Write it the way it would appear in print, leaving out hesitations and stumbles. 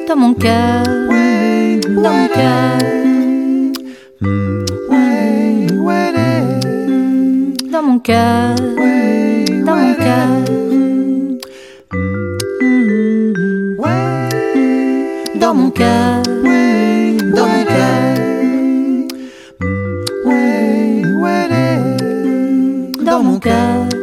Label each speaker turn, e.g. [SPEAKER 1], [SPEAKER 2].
[SPEAKER 1] dans mon cœur, dans mon cœur, dans mon cœur, dans mon cœur, dans mon cœur, dans mon cœur, dans mon cœur.